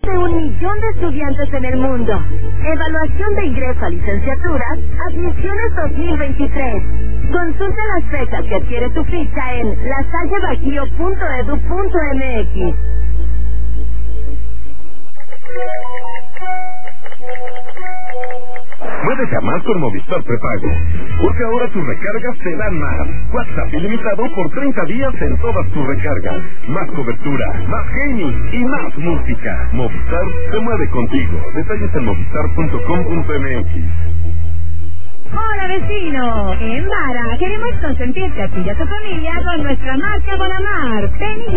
De 1 millón de estudiantes en el mundo. Evaluación de ingreso a licenciaturas, admisiones 2023. Consulta las fechas que adquiere tu ficha en lasallebajío.edu.mx. Puedes llamar con Movistar Prepago, porque ahora tus recargas te dan más. WhatsApp ilimitado por 30 días en todas tus recargas. Más cobertura, más gaming y más música. Movistar se mueve contigo. Detalles en movistar.com.mx. Hola vecino, en Mara queremos consentirte a ti y a tu familia con nuestra marca Bonamar. Ven y